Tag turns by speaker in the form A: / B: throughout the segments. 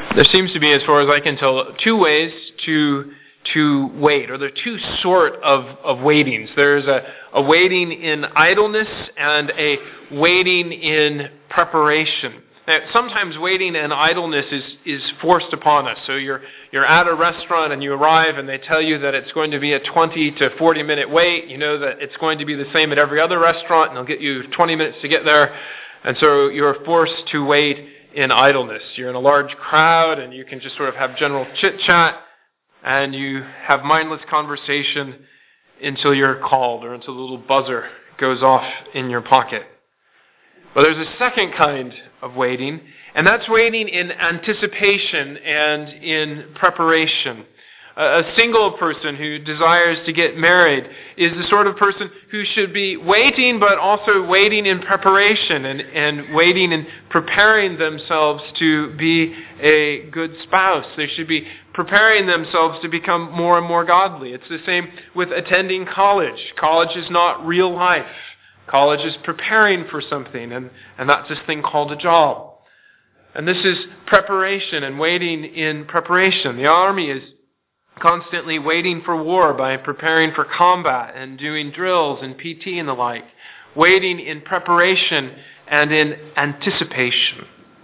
A: There seems to be, as far as I can tell, two ways to wait, or there are two sort of waitings. There's a waiting in idleness and a waiting in preparation. Now, sometimes waiting in idleness is forced upon us. So you're at a restaurant and you arrive and they tell you that it's going to be a 20 to 40 minute wait. You know that it's going to be the same at every other restaurant and they'll get you 20 minutes to get there. And so you're forced to wait in idleness. You're in a large crowd and you can just sort of have general chit-chat and you have mindless conversation until you're called or until the little buzzer goes off in your pocket. But there's a second kind of waiting, and that's waiting in anticipation and in preparation. A single person who desires to get married is the sort of person who should be waiting, but also waiting in preparation and waiting and preparing themselves to be a good spouse. They should be preparing themselves to become more and more godly. It's the same with attending college. College is not real life. College is preparing for something, and that's this thing called a job. And this is preparation and waiting in preparation. The army is constantly waiting for war by preparing for combat and doing drills and PT and the like. Waiting in preparation and in anticipation.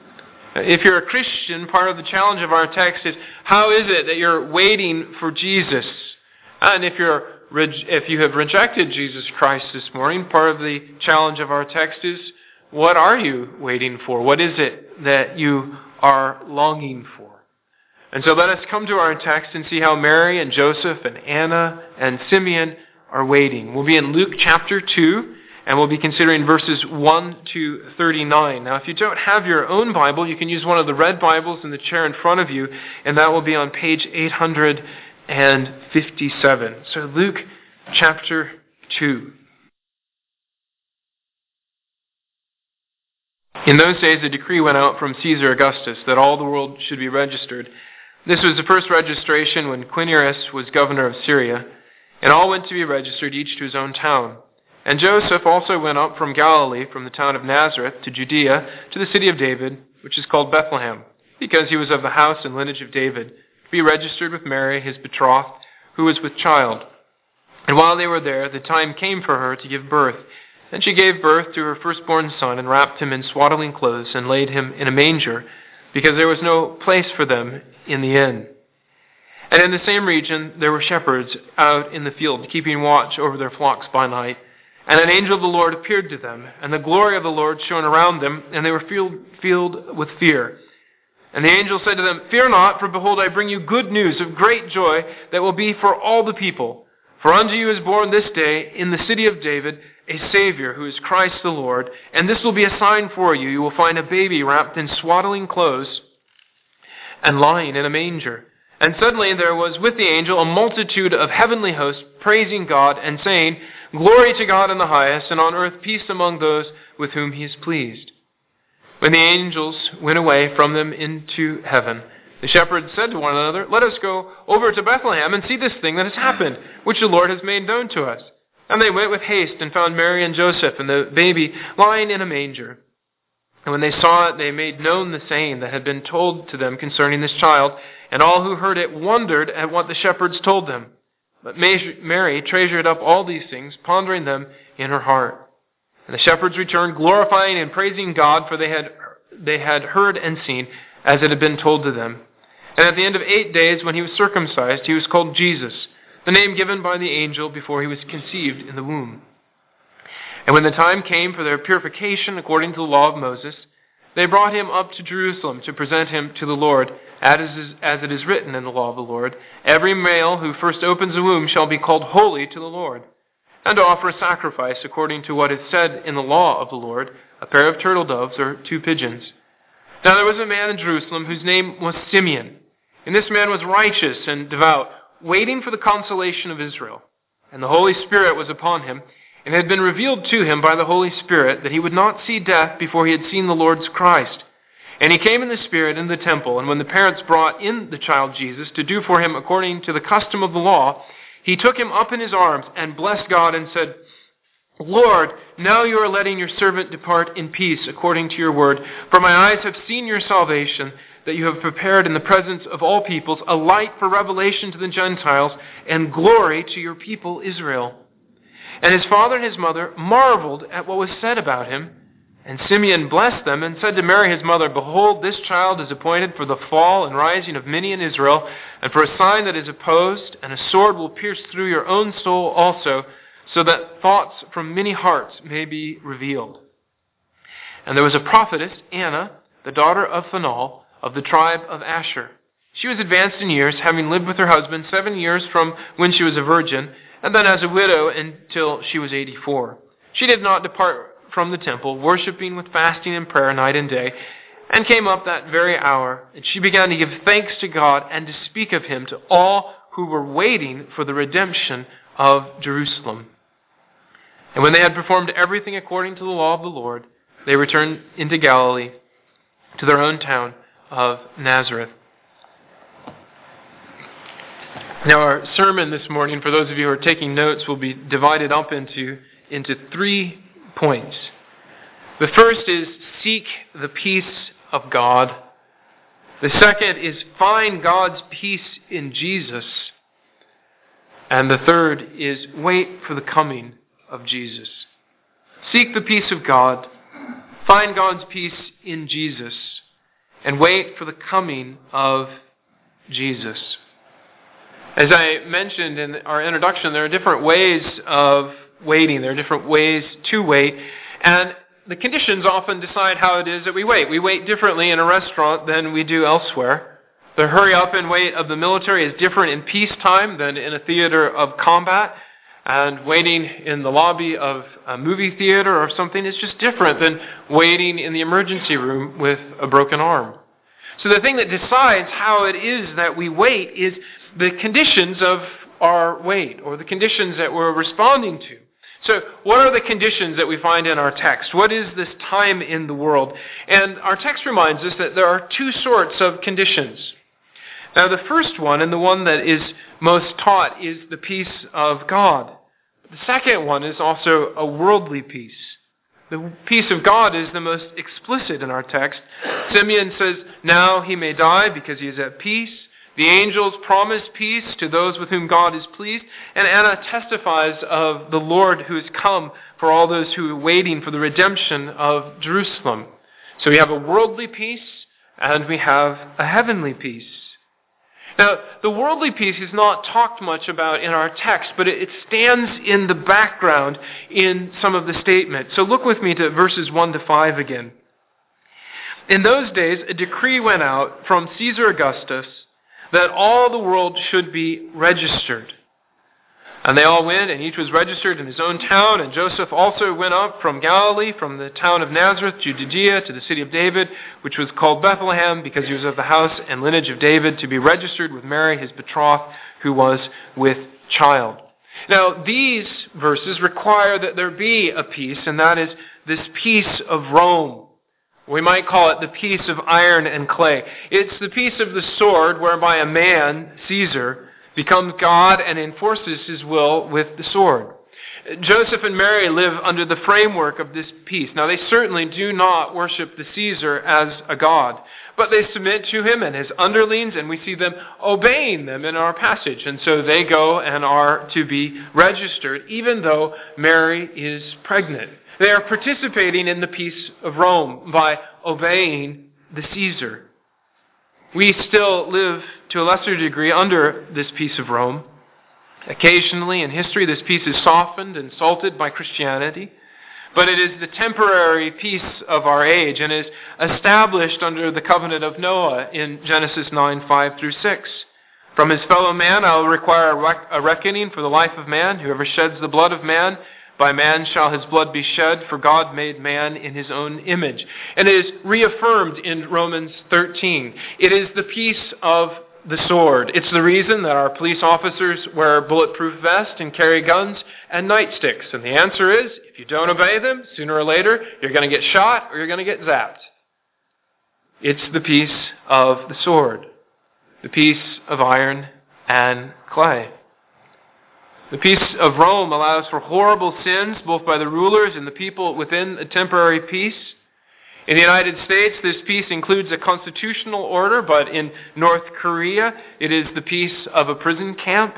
A: If you're a Christian, part of the challenge of our text is, how is it that you're waiting for Jesus? And if you have rejected Jesus Christ this morning, part of the challenge of our text is, what are you waiting for? What is it that you are longing for? And so let us come to our text and see how Mary and Joseph and Anna and Simeon are waiting. We'll be in Luke chapter 2, and we'll be considering verses 1 to 39. Now, if you don't have your own Bible, you can use one of the red Bibles in the chair in front of you, and that will be on page 857. So Luke chapter 2. In those days, a decree went out from Caesar Augustus that all the world should be registered. This was the first registration when Quirinius was governor of Syria, and all went to be registered, each to his own town. And Joseph also went up from Galilee, from the town of Nazareth, to Judea, to the city of David, which is called Bethlehem, because he was of the house and lineage of David, to be registered with Mary, his betrothed, who was with child. And while they were there, the time came for her to give birth. And she gave birth to her firstborn son, and wrapped him in swaddling clothes, and laid him in a manger, because there was no place for them in the inn. And in the same region there were shepherds out in the field, keeping watch over their flocks by night. And an angel of the Lord appeared to them, and the glory of the Lord shone around them, and they were filled with fear. And the angel said to them, "Fear not, for behold, I bring you good news of great joy that will be for all the people. For unto you is born this day in the city of David a Savior, who is Christ the Lord. And this will be a sign for you. You will find a baby wrapped in swaddling clothes and lying in a manger." And suddenly there was with the angel a multitude of heavenly hosts praising God and saying, "Glory to God in the highest, and on earth peace among those with whom he is pleased." When the angels went away from them into heaven, the shepherds said to one another, "Let us go over to Bethlehem and see this thing that has happened, which the Lord has made known to us." And they went with haste and found Mary and Joseph and the baby lying in a manger. And when they saw it, they made known the saying that had been told to them concerning this child. And all who heard it wondered at what the shepherds told them. But Mary treasured up all these things, pondering them in her heart. And the shepherds returned, glorifying and praising God, for they had heard and seen as it had been told to them. And at the end of 8 days, when he was circumcised, he was called Jesus, the name given by the angel before he was conceived in the womb. And when the time came for their purification according to the law of Moses, they brought him up to Jerusalem to present him to the Lord, as it is written in the law of the Lord. Every male who first opens a womb shall be called holy to the Lord, and to offer a sacrifice according to what is said in the law of the Lord, a pair of turtle doves or 2 pigeons. Now there was a man in Jerusalem whose name was Simeon, and this man was righteous and devout, waiting for the consolation of Israel. And the Holy Spirit was upon him, and it had been revealed to him by the Holy Spirit that he would not see death before he had seen the Lord's Christ. And he came in the Spirit into the temple, and when the parents brought in the child Jesus to do for him according to the custom of the law, he took him up in his arms and blessed God and said, "Lord, now you are letting your servant depart in peace according to your word, for my eyes have seen your salvation, that you have prepared in the presence of all peoples a light for revelation to the Gentiles and glory to your people Israel." And his father and his mother marveled at what was said about him. And Simeon blessed them and said to Mary his mother, "Behold, this child is appointed for the fall and rising of many in Israel, and for a sign that is opposed, and a sword will pierce through your own soul also, so that thoughts from many hearts may be revealed." And there was a prophetess, Anna, the daughter of Phanuel, of the tribe of Asher. She was advanced in years, having lived with her husband 7 years from when she was a virgin, and then as a widow until she was 84. She did not depart from the temple, worshiping with fasting and prayer night and day, and came up that very hour, and she began to give thanks to God and to speak of him to all who were waiting for the redemption of Jerusalem. And when they had performed everything according to the law of the Lord, they returned into Galilee, to their own town of Nazareth. Now our sermon this morning, for those of you who are taking notes, will be divided up into 3 points. The first is seek the peace of God. The second is find God's peace in Jesus. And the third is wait for the coming of Jesus. Seek the peace of God, find God's peace in Jesus, and wait for the coming of Jesus. As I mentioned in our introduction, there are different ways of waiting. There are different ways to wait. And the conditions often decide how it is that we wait. We wait differently in a restaurant than we do elsewhere. The hurry up and wait of the military is different in peacetime than in a theater of combat. And waiting in the lobby of a movie theater or something is just different than waiting in the emergency room with a broken arm. So the thing that decides how it is that we wait is the conditions of our wait, or the conditions that we're responding to. So what are the conditions that we find in our text? What is this time in the world? And our text reminds us that there are 2 sorts of conditions. Now the first one, and the one that is most taught, is the peace of God. The second one is also a worldly peace. The peace of God is the most explicit in our text. Simeon says, now he may die because he is at peace. The angels promise peace to those with whom God is pleased. And Anna testifies of the Lord who has come for all those who are waiting for the redemption of Jerusalem. So we have a worldly peace and we have a heavenly peace. Now, the worldly peace is not talked much about in our text, but it stands in the background in some of the statements. So look with me to verses 1 to 5 again. In those days, a decree went out from Caesar Augustus that all the world should be registered. And they all went, and each was registered in his own town. And Joseph also went up from Galilee, from the town of Nazareth to Judea, to the city of David, which was called Bethlehem, because he was of the house and lineage of David, to be registered with Mary, his betrothed, who was with child. Now, these verses require that there be a peace, and that is this peace of Rome. We might call it the peace of iron and clay. It's the peace of the sword, whereby a man, Caesar, becomes God and enforces his will with the sword. Joseph and Mary live under the framework of this peace. Now, they certainly do not worship the Caesar as a god, but they submit to him and his underlings, and we see them obeying them in our passage. And so they go and are to be registered, even though Mary is pregnant. They are participating in the peace of Rome by obeying the Caesar. We still live, to a lesser degree, under this peace of Rome. Occasionally in history, this peace is softened and salted by Christianity, but it is the temporary peace of our age and is established under the covenant of Noah in Genesis 9:5 through 6. From his fellow man I will require a reckoning for the life of man. Whoever sheds the blood of man, by man shall his blood be shed, for God made man in his own image. And it is reaffirmed in Romans 13. It is the peace of the sword. It's the reason that our police officers wear bulletproof vests and carry guns and nightsticks. And the answer is, if you don't obey them, sooner or later, you're going to get shot or you're going to get zapped. It's the peace of the sword, the peace of iron and clay. The peace of Rome allows for horrible sins, both by the rulers and the people within a temporary peace. In the United States, this peace includes a constitutional order, but in North Korea, it is the peace of a prison camp.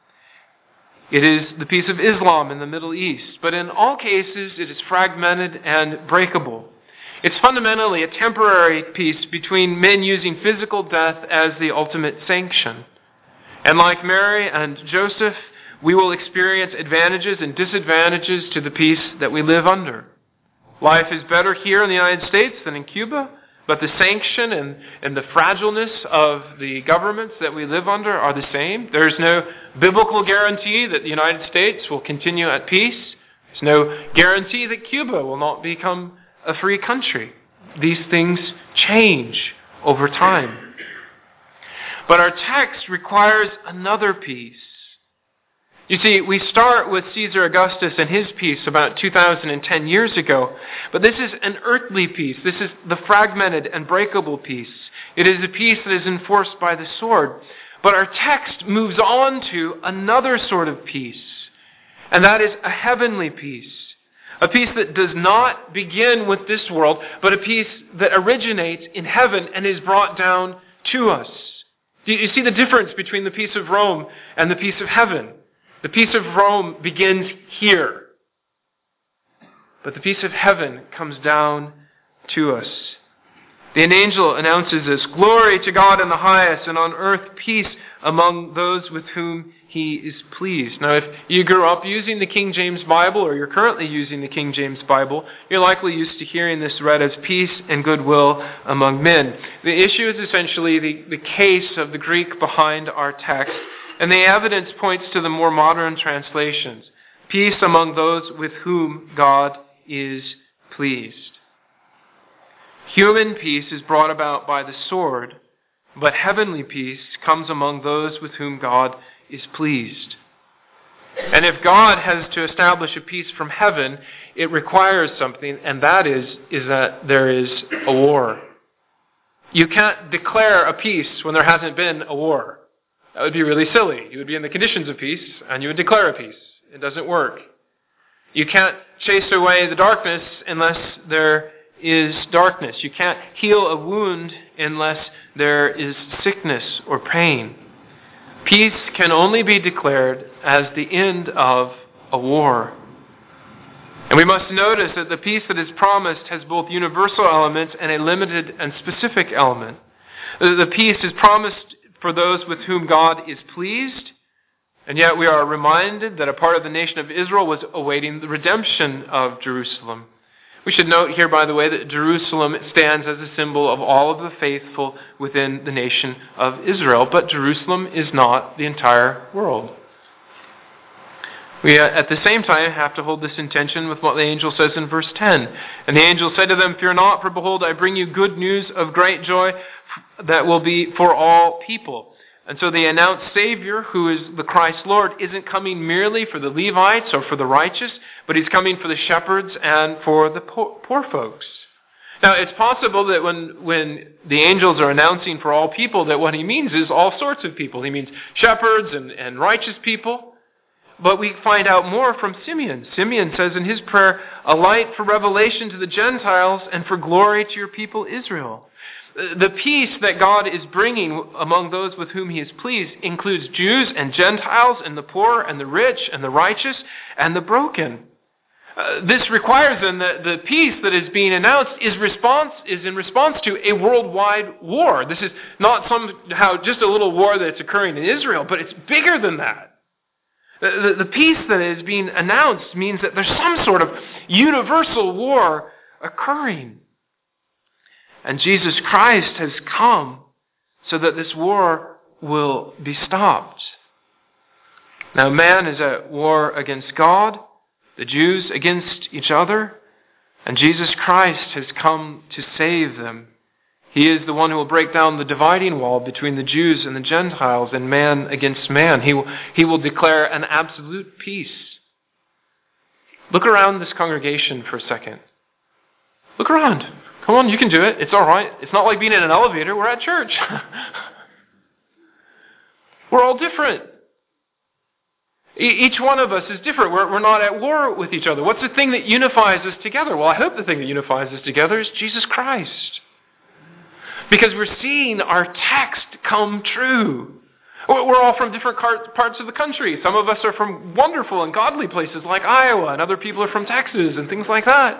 A: It is the peace of Islam in the Middle East. But in all cases, it is fragmented and breakable. It's fundamentally a temporary peace between men using physical death as the ultimate sanction. And like Mary and Joseph, we will experience advantages and disadvantages to the peace that we live under. Life is better here in the United States than in Cuba, but the sanction and the fragileness of the governments that we live under are the same. There's no biblical guarantee that the United States will continue at peace. There's no guarantee that Cuba will not become a free country. These things change over time. But our text requires another peace. You see, we start with Caesar Augustus and his peace about 2,010 years ago, but this is an earthly peace. This is the fragmented and breakable peace. It is a peace that is enforced by the sword. But our text moves on to another sort of peace, and that is a heavenly peace. A peace that does not begin with this world, but a peace that originates in heaven and is brought down to us. Do you see the difference between the peace of Rome and the peace of heaven? The peace of Rome begins here, but the peace of heaven comes down to us. The angel announces this: "Glory to God in the highest, and on earth peace among those with whom He is pleased." Now, if you grew up using the King James Bible, or you're currently using the King James Bible, you're likely used to hearing this read as peace and goodwill among men. The issue is essentially the case of the Greek behind our text, and the evidence points to the more modern translations. Peace among those with whom God is pleased. Human peace is brought about by the sword, but heavenly peace comes among those with whom God is pleased. And if God has to establish a peace from heaven, it requires something, and that is that there is a war. You can't declare a peace when there hasn't been a war. That would be really silly. You would be in the conditions of peace, and you would declare a peace. It doesn't work. You can't chase away the darkness unless there is darkness. You can't heal a wound unless there is sickness or pain. Peace can only be declared as the end of a war. And we must notice that the peace that is promised has both universal elements and a limited and specific element. The peace is promised for those with whom God is pleased, and yet we are reminded that a part of the nation of Israel was awaiting the redemption of Jerusalem. We should note here, by the way, that Jerusalem stands as a symbol of all of the faithful within the nation of Israel, but Jerusalem is not the entire world. We, at the same time, have to hold this in tension with what the angel says in verse 10. "And the angel said to them, 'Fear not, for behold, I bring you good news of great joy that will be for all people.'" And so the announced Savior, who is the Christ Lord, isn't coming merely for the Levites or for the righteous, but He's coming for the shepherds and for the poor folks. Now, it's possible that when the angels are announcing for all people, that what He means is all sorts of people. He means shepherds and righteous people. But we find out more from Simeon. Simeon says in his prayer, "A light for revelation to the Gentiles and for glory to your people Israel." The peace that God is bringing among those with whom He is pleased includes Jews and Gentiles and the poor and the rich and the righteous and the broken. This requires then that the peace that is being announced is in response to a worldwide war. This is not somehow just a little war that's occurring in Israel, but it's bigger than that. The peace that is being announced means that there's some sort of universal war occurring. And Jesus Christ has come so that this war will be stopped. Now, man is at war against God, the Jews against each other, and Jesus Christ has come to save them. He is the one who will break down the dividing wall between the Jews and the Gentiles and man against man. He will declare an absolute peace. Look around this congregation for a second. Look around. Come on, you can do it. It's all right. It's not like being in an elevator. We're at church. We're all different. Each one of us is different. We're not at war with each other. What's the thing that unifies us together? Well, I hope the thing that unifies us together is Jesus Christ. Because we're seeing our text come true. We're all from different parts of the country. Some of us are from wonderful and godly places like Iowa, and other people are from Texas and things like that.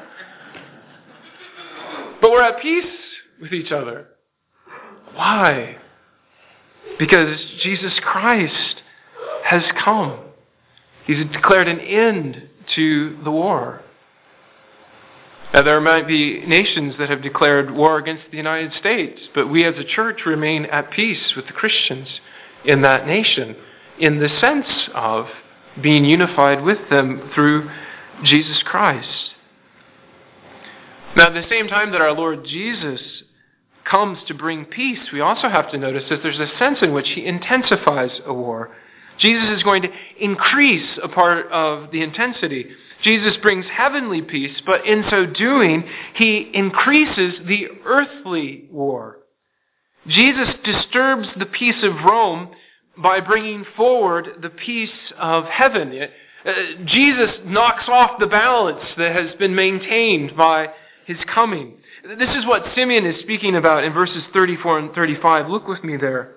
A: But we're at peace with each other. Why? Because Jesus Christ has come. He's declared an end to the war. Now, there might be nations that have declared war against the United States, but we as a church remain at peace with the Christians in that nation, in the sense of being unified with them through Jesus Christ. Now, at the same time that our Lord Jesus comes to bring peace, we also have to notice that there's a sense in which he intensifies a war. Jesus is going to increase a part of the intensity. Jesus brings heavenly peace, but in so doing, he increases the earthly war. Jesus disturbs the peace of Rome by bringing forward the peace of heaven. Jesus knocks off the balance that has been maintained by his coming. This is what Simeon is speaking about in verses 34 and 35. Look with me there.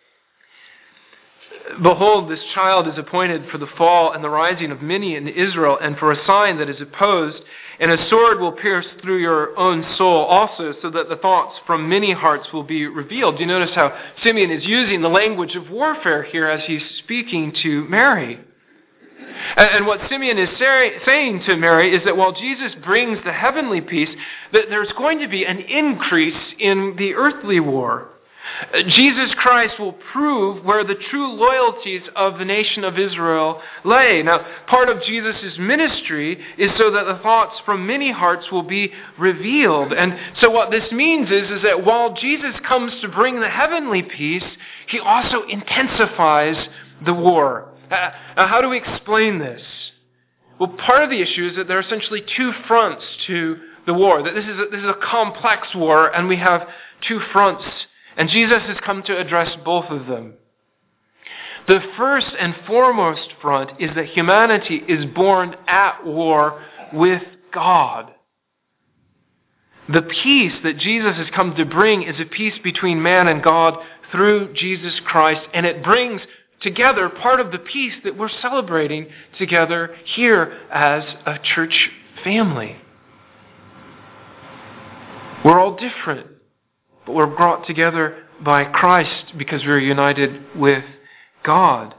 A: Behold, this child is appointed for the fall and the rising of many in Israel, and for a sign that is opposed, and a sword will pierce through your own soul also, so that the thoughts from many hearts will be revealed. Do you notice how Simeon is using the language of warfare here as he's speaking to Mary? And what Simeon is saying to Mary is that while Jesus brings the heavenly peace, that there's going to be an increase in the earthly war. Jesus Christ will prove where the true loyalties of the nation of Israel lay. Now, part of Jesus' ministry is so that the thoughts from many hearts will be revealed. And so what this means is that while Jesus comes to bring the heavenly peace, he also intensifies the war. Now, how do we explain this? Well, part of the issue is that there are essentially two fronts to the war. That this is a complex war, and we have two fronts. And Jesus has come to address both of them. The first and foremost front is that humanity is born at war with God. The peace that Jesus has come to bring is a peace between man and God through Jesus Christ, and it brings together part of the peace that we're celebrating together here as a church family. We're all different, but we're brought together by Christ because we're united with God.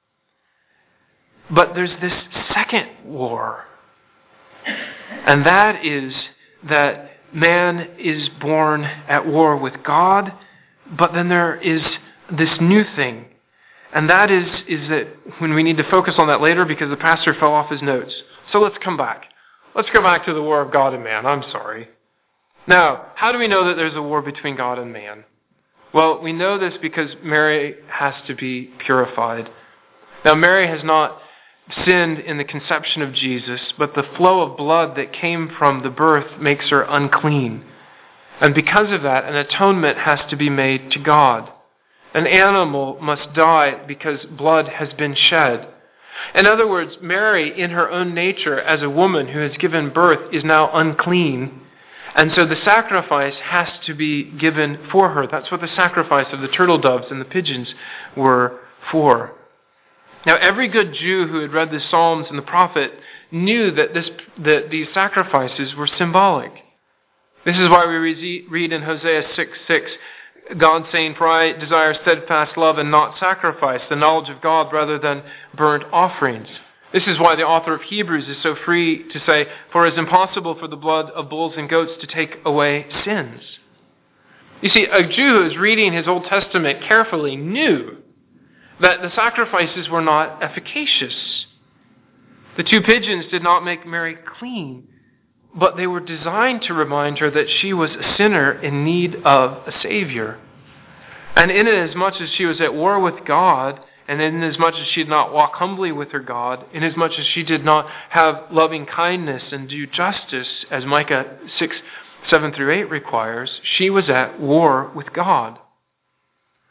A: But there's this second war, and that is that man is born at war with God, but then there is this new thing. And that is that when we need to focus on that later because the pastor fell off his notes. So let's come back. Let's go back to the war of God and man. I'm sorry. Now, how do we know that there's a war between God and man? Well, we know this because Mary has to be purified. Now, Mary has not sinned in the conception of Jesus, but the flow of blood that came from the birth makes her unclean. And because of that, an atonement has to be made to God. An animal must die because blood has been shed. In other words, Mary, in her own nature as a woman who has given birth, is now unclean. And so the sacrifice has to be given for her. That's what the sacrifice of the turtle doves and the pigeons were for. Now, every good Jew who had read the Psalms and the prophet knew that these sacrifices were symbolic. This is why we read in Hosea 6:6, God saying, "For I desire steadfast love and not sacrifice, the knowledge of God rather than burnt offerings." This is why the author of Hebrews is so free to say, "For it is impossible for the blood of bulls and goats to take away sins." You see, a Jew who is reading his Old Testament carefully knew that the sacrifices were not efficacious. The two pigeons did not make Mary clean, but they were designed to remind her that she was a sinner in need of a Savior. And inasmuch as she was at war with God, and inasmuch as she did not walk humbly with her God, inasmuch as she did not have loving kindness and do justice, as Micah 6:7-8 requires, she was at war with God.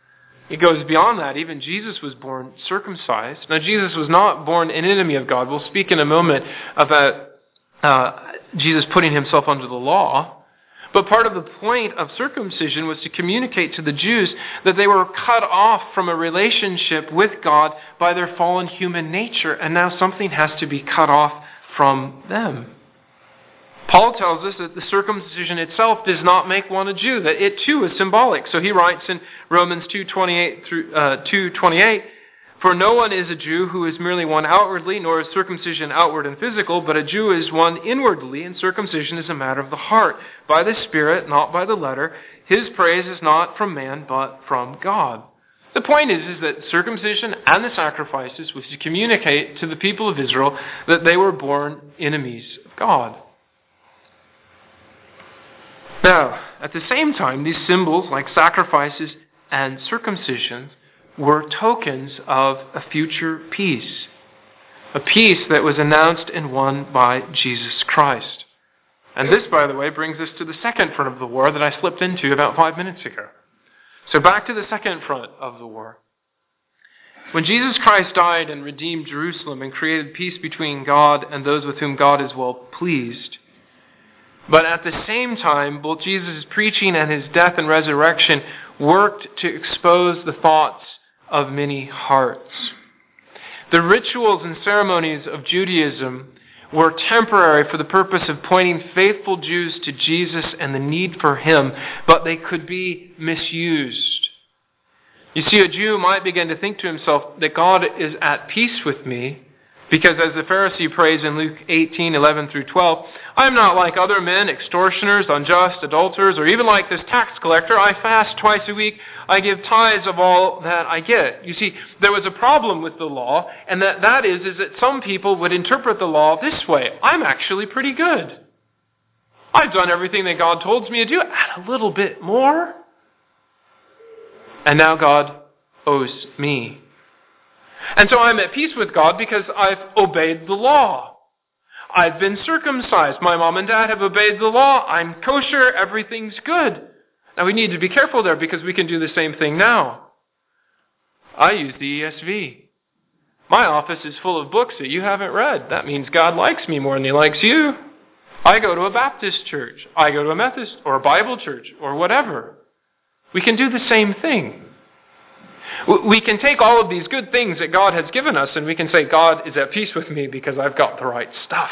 A: It goes beyond that. Even Jesus was born circumcised. Now, Jesus was not born an enemy of God. We'll speak in a moment about Jesus putting himself under the law. But part of the point of circumcision was to communicate to the Jews that they were cut off from a relationship with God by their fallen human nature, and now something has to be cut off from them. Paul tells us that the circumcision itself does not make one a Jew, that it too is symbolic. So he writes in Romans 2:28, "For no one is a Jew who is merely one outwardly, nor is circumcision outward and physical, but a Jew is one inwardly, and circumcision is a matter of the heart, by the Spirit, not by the letter. His praise is not from man, but from God." The point is that circumcision and the sacrifices was to communicate to the people of Israel that they were born enemies of God. Now, at the same time, these symbols like sacrifices and circumcision were tokens of a future peace. A peace that was announced and won by Jesus Christ. And this, by the way, brings us to the second front of the war that I slipped into about 5 minutes ago. So back to the second front of the war. When Jesus Christ died and redeemed Jerusalem and created peace between God and those with whom God is well pleased, but at the same time, both Jesus' preaching and his death and resurrection worked to expose the thoughts of many hearts. The rituals and ceremonies of Judaism were temporary for the purpose of pointing faithful Jews to Jesus and the need for him, but they could be misused. You see, a Jew might begin to think to himself that God is at peace with me, because as the Pharisee prays in Luke 18:11 through 12, "I am not like other men, extortioners, unjust, adulterers, or even like this tax collector. I fast twice a week. I give tithes of all that I get." You see, there was a problem with the law, and that is that some people would interpret the law this way: I'm actually pretty good. I've done everything that God told me to do, and a little bit more. And now God owes me. And so I'm at peace with God because I've obeyed the law. I've been circumcised. My mom and dad have obeyed the law. I'm kosher. Everything's good. Now we need to be careful there because we can do the same thing now. I use the ESV. My office is full of books that you haven't read. That means God likes me more than he likes you. I go to a Baptist church. I go to a Methodist or a Bible church or whatever. We can do the same thing. We can take all of these good things that God has given us and we can say, God is at peace with me because I've got the right stuff.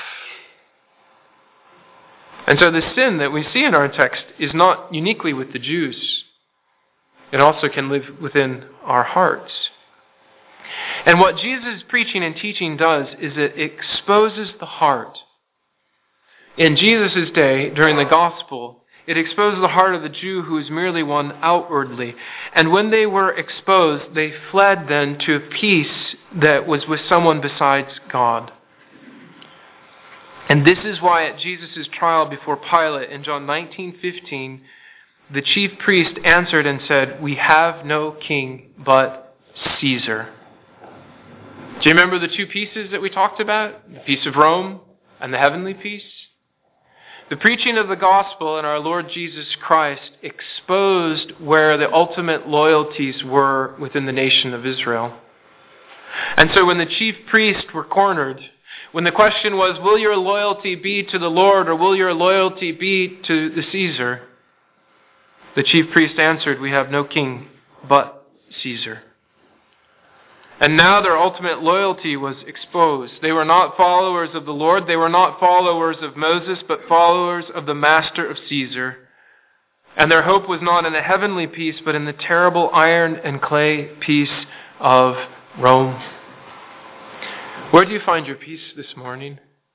A: And so the sin that we see in our text is not uniquely with the Jews. It also can live within our hearts. And what Jesus' preaching and teaching does is it exposes the heart. In Jesus' day, during the gospel, it exposed the heart of the Jew who is merely one outwardly. And when they were exposed, they fled then to a peace that was with someone besides God. And this is why at Jesus' trial before Pilate in John 19:15, the chief priest answered and said, "We have no king but Caesar." Do you remember the two pieces that we talked about? The peace of Rome and the heavenly peace? The preaching of the gospel and our Lord Jesus Christ exposed where the ultimate loyalties were within the nation of Israel. And so when the chief priests were cornered, when the question was, will your loyalty be to the Lord or will your loyalty be to the Caesar? The chief priest answered, "We have no king but Caesar." And now their ultimate loyalty was exposed. They were not followers of the Lord. They were not followers of Moses, but followers of the master of Caesar. And their hope was not in a heavenly peace, but in the terrible iron and clay peace of Rome. Where do you find your peace this morning?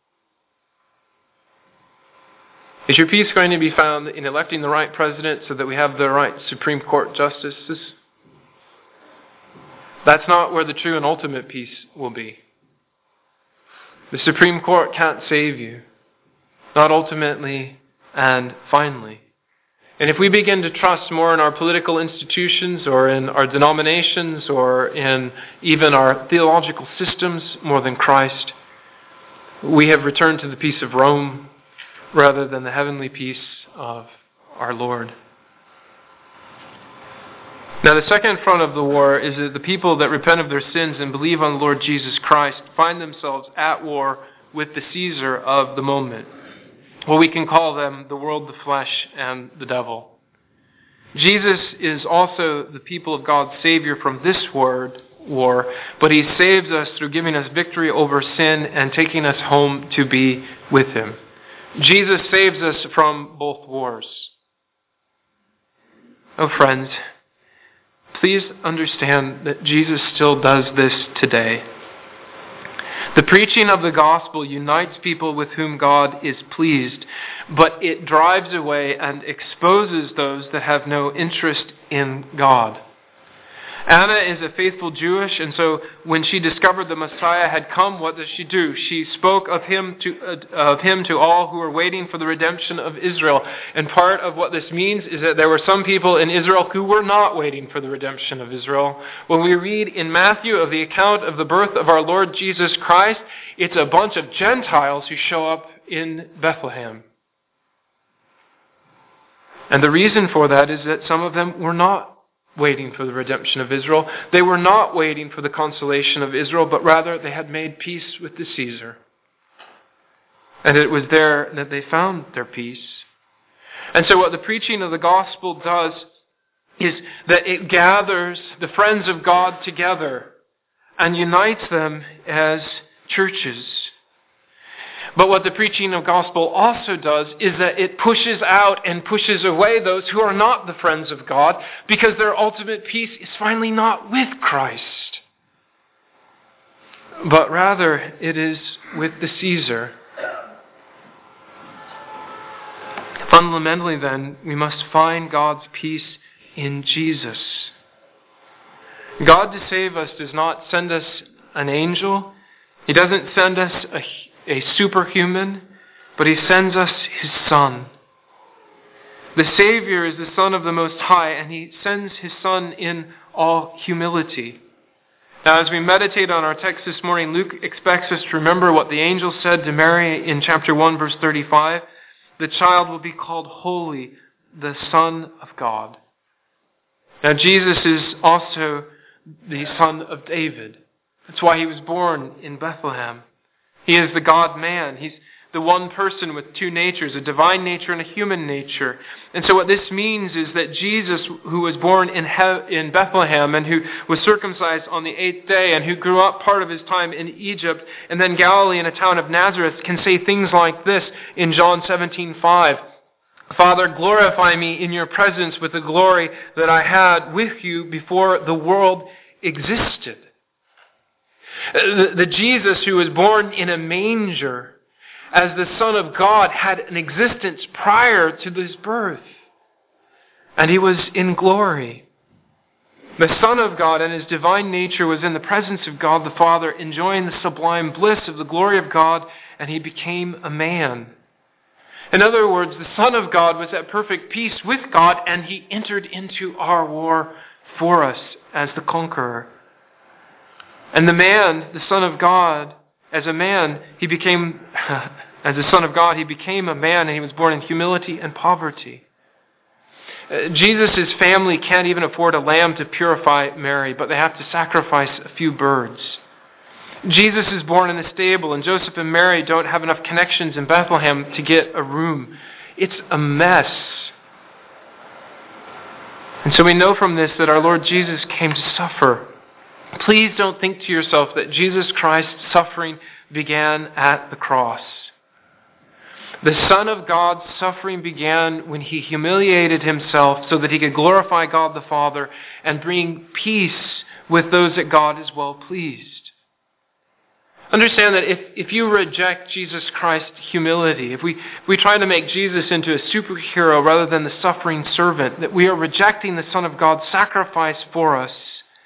A: Is your peace going to be found in electing the right president so that we have the right Supreme Court justices? That's not where the true and ultimate peace will be. The Supreme Court can't save you. Not ultimately and finally. And if we begin to trust more in our political institutions or in our denominations or in even our theological systems more than Christ, we have returned to the peace of Rome rather than the heavenly peace of our Lord. Now, the second front of the war is that the people that repent of their sins and believe on the Lord Jesus Christ find themselves at war with the Caesar of the moment. Well, we can call them the world, the flesh, and the devil. Jesus is also the people of God's Savior from this war, but He saves us through giving us victory over sin and taking us home to be with Him. Jesus saves us from both wars. Oh, friends, please understand that Jesus still does this today. The preaching of the gospel unites people with whom God is pleased, but it drives away and exposes those that have no interest in God. Anna is a faithful Jewish, and so when she discovered the Messiah had come, what does she do? She spoke of him to all who were waiting for the redemption of Israel. And part of what this means is that there were some people in Israel who were not waiting for the redemption of Israel. When we read in Matthew of the account of the birth of our Lord Jesus Christ, it's a bunch of Gentiles who show up in Bethlehem. And the reason for that is that some of them were not waiting for the redemption of Israel. They were not waiting for the consolation of Israel, but rather they had made peace with the Caesar. And it was there that they found their peace. And so what the preaching of the gospel does is that it gathers the friends of God together and unites them as churches. But what the preaching of gospel also does is that it pushes out and pushes away those who are not the friends of God, because their ultimate peace is finally not with Christ, but rather it is with the Caesar. Fundamentally then, we must find God's peace in Jesus. God to save us does not send us an angel. He doesn't send us a superhuman, but He sends us His Son. The Savior is the Son of the Most High, and He sends His Son in all humility. Now, as we meditate on our text this morning, Luke expects us to remember what the angel said to Mary in chapter 1, verse 35. The child will be called Holy, the Son of God. Now, Jesus is also the Son of David. That's why He was born in Bethlehem. He is the God-man. He's the one person with two natures, a divine nature and a human nature. And so what this means is that Jesus, who was born in Bethlehem and who was circumcised on the 8th day and who grew up part of his time in Egypt and then Galilee in a town of Nazareth, can say things like this in John 17:5. Father, glorify me in your presence with the glory that I had with you before the world existed. The Jesus who was born in a manger as the Son of God had an existence prior to His birth. And He was in glory. The Son of God and His divine nature was in the presence of God the Father, enjoying the sublime bliss of the glory of God, and He became a man. In other words, the Son of God was at perfect peace with God, and He entered into our war for us as the conqueror. And the man, the Son of God, as a man, he became, as a Son of God, He became a man, and He was born in humility and poverty. Jesus' family can't even afford a lamb to purify Mary, but they have to sacrifice a few birds. Jesus is born in a stable, and Joseph and Mary don't have enough connections in Bethlehem to get a room. It's a mess. And so we know from this that our Lord Jesus came to suffer. Please don't think to yourself that Jesus Christ's suffering began at the cross. The Son of God's suffering began when He humiliated Himself so that He could glorify God the Father and bring peace with those that God is well pleased. Understand that if you reject Jesus Christ's humility, if we try to make Jesus into a superhero rather than the suffering servant, that we are rejecting the Son of God's sacrifice for us,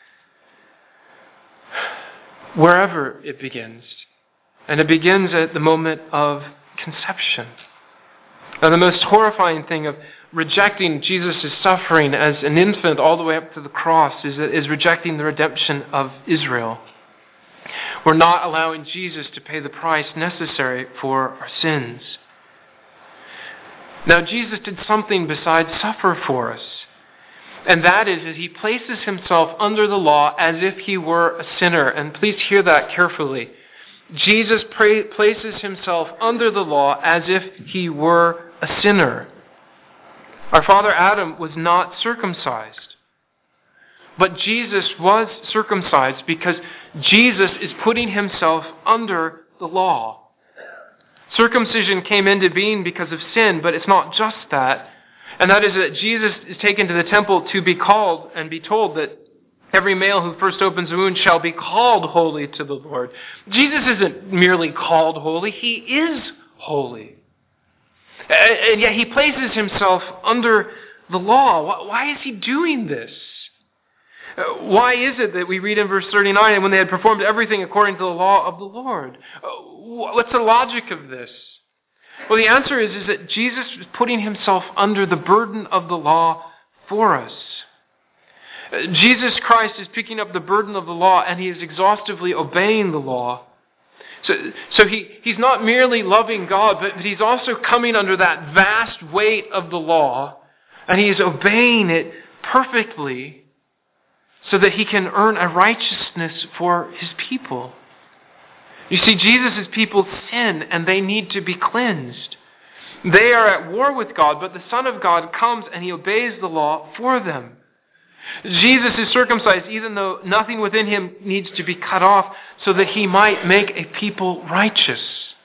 A: wherever it begins. And it begins at the moment of conception. Now, the most horrifying thing of rejecting Jesus' suffering as an infant all the way up to the cross is rejecting the redemption of Israel. We're not allowing Jesus to pay the price necessary for our sins. Now, Jesus did something besides suffer for us. And that is he places himself under the law as if he were a sinner. And please hear that carefully. Jesus places himself under the law as if he were a sinner. Our father Adam was not circumcised. But Jesus was circumcised because Jesus is putting himself under the law. Circumcision came into being because of sin, but it's not just that. And that is that Jesus is taken to the temple to be called and be told that every male who first opens a wound shall be called holy to the Lord. Jesus isn't merely called holy, he is holy. And yet he places himself under the law. Why is he doing this? Why is it that we read in verse 39, and when they had performed everything according to the law of the Lord? What's the logic of this? Well, the answer is that Jesus is putting himself under the burden of the law for us. Jesus Christ is picking up the burden of the law, and he is exhaustively obeying the law. So he's not merely loving God, but he's also coming under that vast weight of the law, and he is obeying it perfectly so that he can earn a righteousness for his people. You see, Jesus' people sin, and they need to be cleansed. They are at war with God, but the Son of God comes and he obeys the law for them. Jesus is circumcised even though nothing within him needs to be cut off so that he might make a people righteous.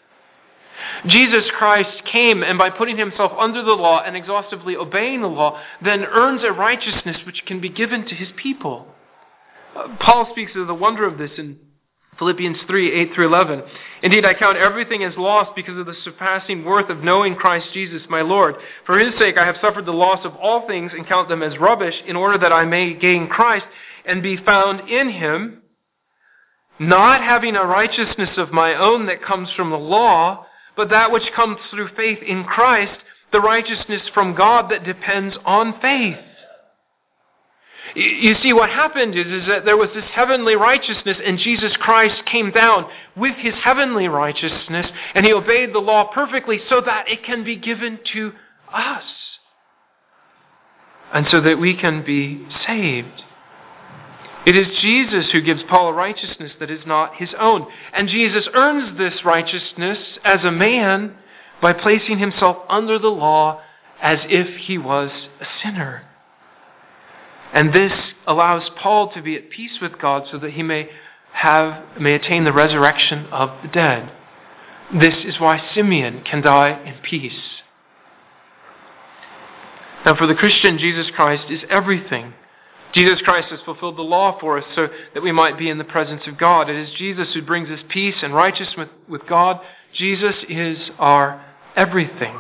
A: Jesus Christ came and by putting himself under the law and exhaustively obeying the law, then earns a righteousness which can be given to his people. Paul speaks of the wonder of this in Philippians 3, 8-11. Indeed, I count everything as lost because of the surpassing worth of knowing Christ Jesus my Lord. For his sake I have suffered the loss of all things and count them as rubbish in order that I may gain Christ and be found in him, not having a righteousness of my own that comes from the law, but that which comes through faith in Christ, the righteousness from God that depends on faith. You see, what happened is that there was this heavenly righteousness, and Jesus Christ came down with his heavenly righteousness, and he obeyed the law perfectly so that it can be given to us, and so that we can be saved. It is Jesus who gives Paul a righteousness that is not his own, and Jesus earns this righteousness as a man by placing himself under the law as if he was a sinner. And this allows Paul to be at peace with God so that he may attain the resurrection of the dead. This is why Simeon can die in peace. Now for the Christian, Jesus Christ is everything. Jesus Christ has fulfilled the law for us so that we might be in the presence of God. It is Jesus who brings us peace and righteousness with God. Jesus is our everything.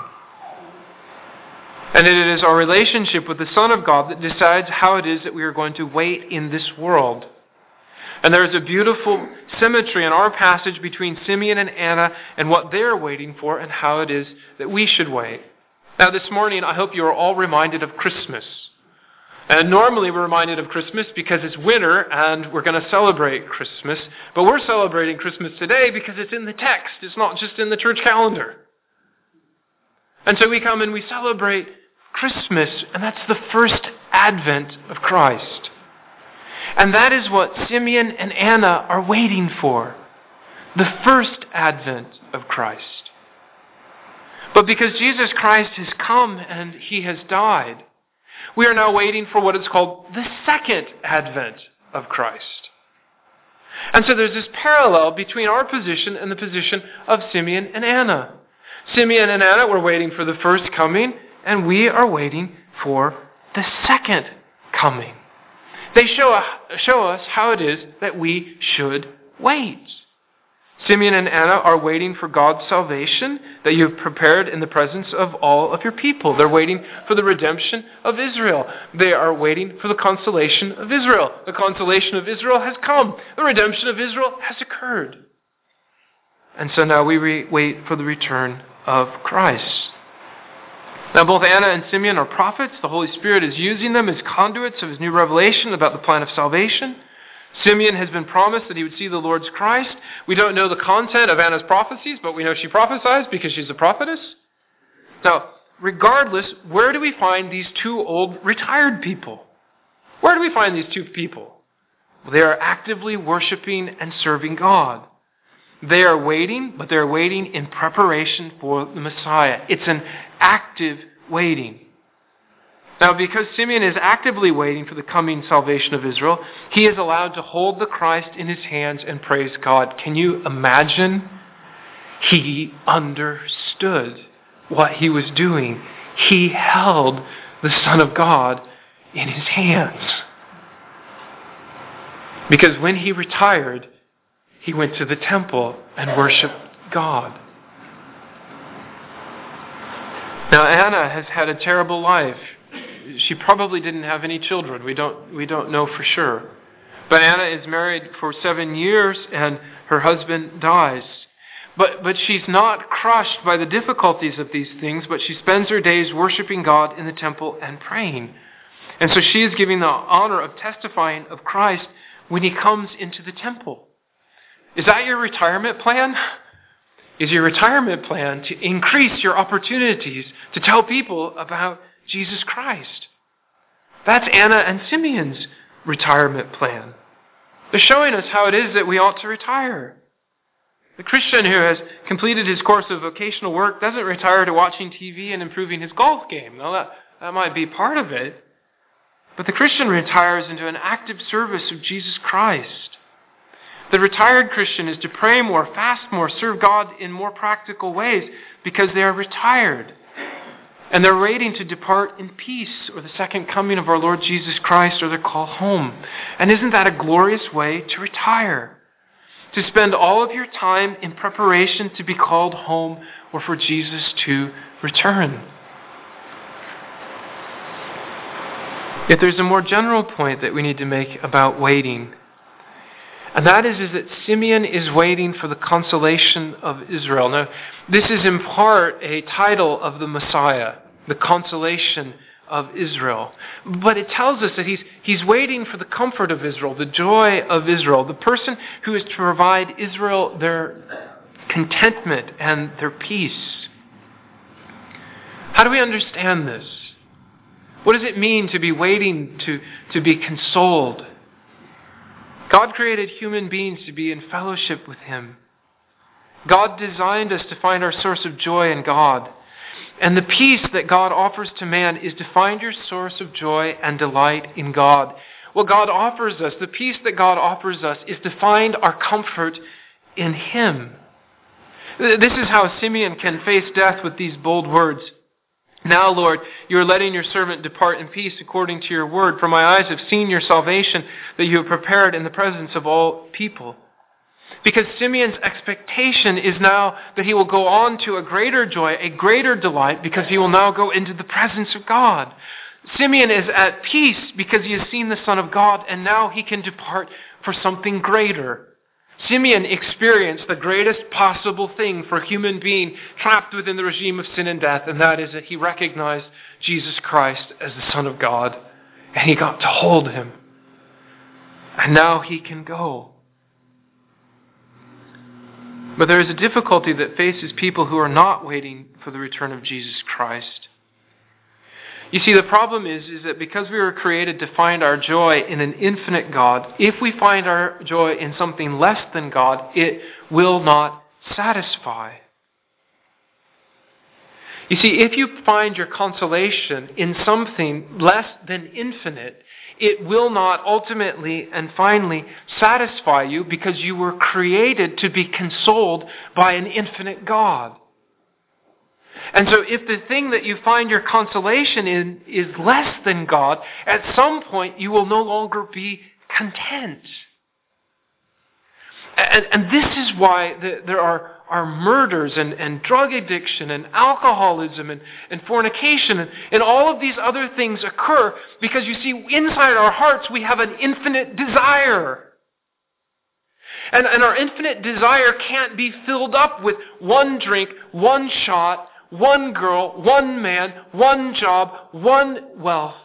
A: And it is our relationship with the Son of God that decides how it is that we are going to wait in this world. And there is a beautiful symmetry in our passage between Simeon and Anna and what they're waiting for and how it is that we should wait. Now this morning, I hope you are all reminded of Christmas. And normally we're reminded of Christmas because it's winter and we're going to celebrate Christmas. But we're celebrating Christmas today because it's in the text. It's not just in the church calendar. And so we come and we celebrate Christmas, and that's the first advent of Christ. And that is what Simeon and Anna are waiting for. The first advent of Christ. But because Jesus Christ has come and he has died, we are now waiting for what is called the second advent of Christ. And so there's this parallel between our position and the position of Simeon and Anna. Simeon and Anna were waiting for the first coming, and we are waiting for the second coming. They show us how it is that we should wait. Simeon and Anna are waiting for God's salvation that you've prepared in the presence of all of your people. They're waiting for the redemption of Israel. They are waiting for the consolation of Israel. The consolation of Israel has come. The redemption of Israel has occurred. And so now we wait for the return of Christ. Now both Anna and Simeon are prophets. The Holy Spirit is using them as conduits of his new revelation about the plan of salvation. Simeon has been promised that he would see the Lord's Christ. We don't know the content of Anna's prophecies, but we know she prophesies because she's a prophetess. Now, regardless, where do we find these two old retired people? Where do we find these two people? Well, they are actively worshiping and serving God. They are waiting, but they're waiting in preparation for the Messiah. It's an active waiting. Now, because Simeon is actively waiting for the coming salvation of Israel, he is allowed to hold the Christ in his hands and praise God. Can you imagine? He understood what he was doing. He held the Son of God in his hands. Because when he retired, he went to the temple and worshiped God. Now, Anna has had a terrible life. She probably didn't have any children. We don't know for sure. But Anna is married for 7 years and her husband dies. But she's not crushed by the difficulties of these things, but she spends her days worshiping God in the temple and praying. And so she is giving the honor of testifying of Christ when he comes into the temple. Is that your retirement plan? Is your retirement plan to increase your opportunities to tell people about Jesus Christ? That's Anna and Simeon's retirement plan. They're showing us how it is that we ought to retire. The Christian who has completed his course of vocational work doesn't retire to watching TV and improving his golf game. Now, that might be part of it. But the Christian retires into an active service of Jesus Christ. The retired Christian is to pray more, fast more, serve God in more practical ways because they are retired. And they're waiting to depart in peace or the second coming of our Lord Jesus Christ or their call home. And isn't that a glorious way to retire? To spend all of your time in preparation to be called home or for Jesus to return. Yet there's a more general point that we need to make about waiting. And that is that Simeon is waiting for the consolation of Israel. Now, this is in part a title of the Messiah, the consolation of Israel. But it tells us that he's waiting for the comfort of Israel, the joy of Israel, the person who is to provide Israel their contentment and their peace. How do we understand this? What does it mean to be waiting to be consoled? God created human beings to be in fellowship with him. God designed us to find our source of joy in God. And the peace that God offers to man is to find your source of joy and delight in God. What God offers us, the peace that God offers us, is to find our comfort in him. This is how Simeon can face death with these bold words. Now, Lord, you are letting your servant depart in peace according to your word. For my eyes have seen your salvation that you have prepared in the presence of all people. Because Simeon's expectation is now that he will go on to a greater joy, a greater delight, because he will now go into the presence of God. Simeon is at peace because he has seen the Son of God, and now he can depart for something greater. Simeon experienced the greatest possible thing for a human being trapped within the regime of sin and death, and that is that he recognized Jesus Christ as the Son of God, and he got to hold him. And now he can go. But there is a difficulty that faces people who are not waiting for the return of Jesus Christ. You see, the problem is that because we were created to find our joy in an infinite God, if we find our joy in something less than God, it will not satisfy. You see, if you find your consolation in something less than infinite, it will not ultimately and finally satisfy you because you were created to be consoled by an infinite God. And so if the thing that you find your consolation in is less than God, at some point you will no longer be content. And this is why there are murders and drug addiction and alcoholism and fornication and all of these other things occur because you see, inside our hearts we have an infinite desire. And our infinite desire can't be filled up with one drink, one shot, one girl, one man, one job, one wealth.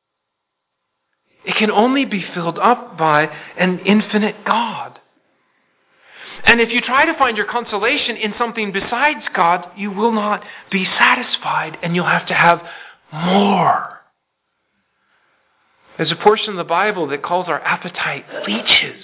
A: It can only be filled up by an infinite God. And if you try to find your consolation in something besides God, you will not be satisfied and you'll have to have more. There's a portion of the Bible that calls our appetite leeches.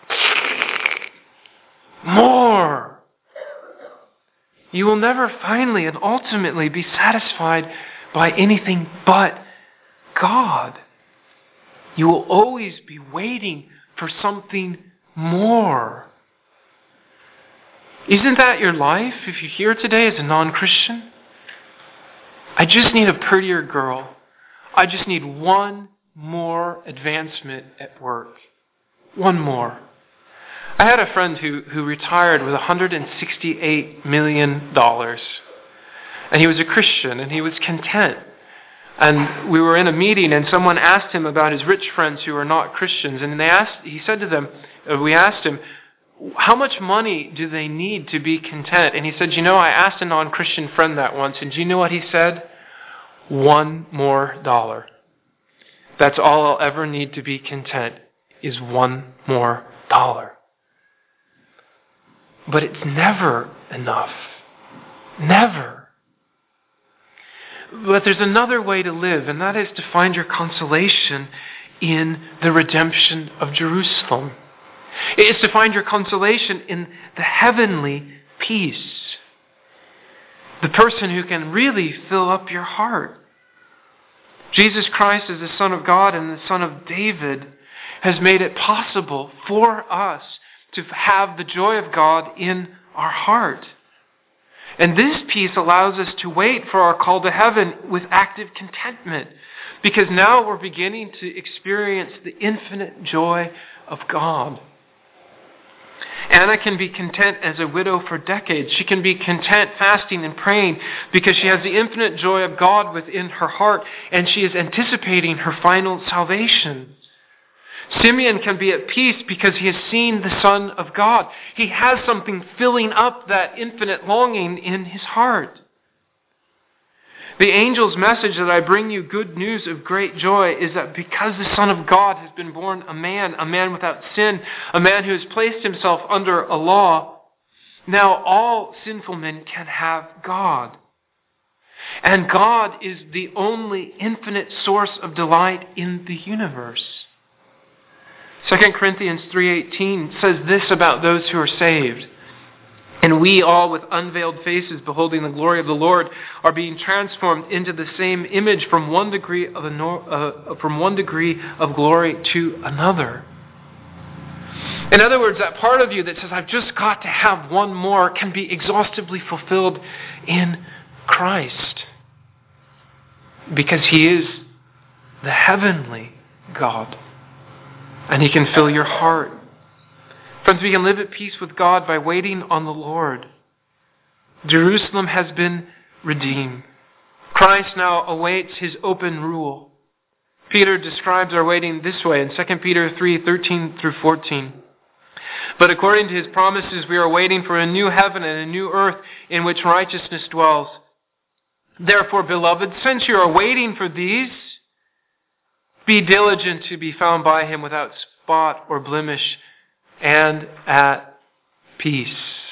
A: More. You will never finally and ultimately be satisfied by anything but God. You will always be waiting for something more. Isn't that your life if you're here today as a non-Christian? I just need a prettier girl. I just need one more advancement at work. One more. I had a friend who retired with $168 million. And he was a Christian and he was content. And we were in a meeting and someone asked him about his rich friends who are not Christians. And we asked him, how much money do they need to be content? And he said, I asked a non-Christian friend that once, and do you know what he said? $1 more. That's all I'll ever need to be content, is $1 more. But it's never enough. Never. But there's another way to live, and that is to find your consolation in the redemption of Jerusalem. It is to find your consolation in the heavenly peace. The person who can really fill up your heart. Jesus Christ as the Son of God and the Son of David has made it possible for us to have the joy of God in our heart. And this peace allows us to wait for our call to heaven with active contentment, because now we're beginning to experience the infinite joy of God. Anna can be content as a widow for decades. She can be content fasting and praying because she has the infinite joy of God within her heart, and she is anticipating her final salvation. Simeon can be at peace because he has seen the Son of God. He has something filling up that infinite longing in his heart. The angel's message that I bring you good news of great joy is that because the Son of God has been born a man without sin, a man who has placed himself under a law, now all sinful men can have God. And God is the only infinite source of delight in the universe. 2 Corinthians 3:18 says this about those who are saved. And we all with unveiled faces beholding the glory of the Lord are being transformed into the same image from one degree of glory to another. In other words, that part of you that says, I've just got to have one more, can be exhaustively fulfilled in Christ. Because He is the heavenly God. And He can fill your heart. Friends, we can live at peace with God by waiting on the Lord. Jerusalem has been redeemed. Christ now awaits His open rule. Peter describes our waiting this way in 2 Peter 3:13 through 14. But according to His promises, we are waiting for a new heaven and a new earth in which righteousness dwells. Therefore, beloved, since you are waiting for these, be diligent to be found by Him without spot or blemish, and at peace.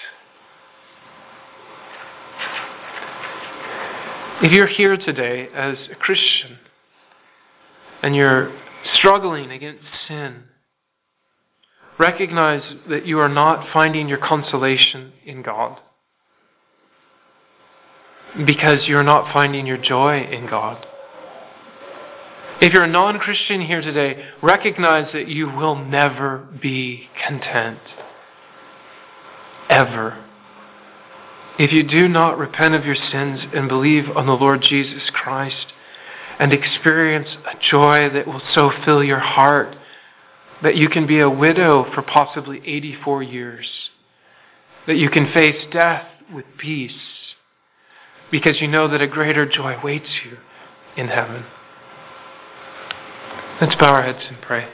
A: If you're here today as a Christian and you're struggling against sin, recognize that you are not finding your consolation in God, because you're not finding your joy in God. If you're a non-Christian here today, recognize that you will never be content. Ever. If you do not repent of your sins and believe on the Lord Jesus Christ and experience a joy that will so fill your heart that you can be a widow for possibly 84 years, that you can face death with peace because you know that a greater joy waits you in heaven. Let's bow our heads and pray.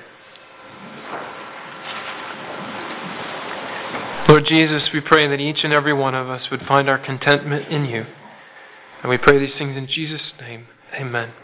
A: Lord Jesus, we pray that each and every one of us would find our contentment in You. And we pray these things in Jesus' name. Amen.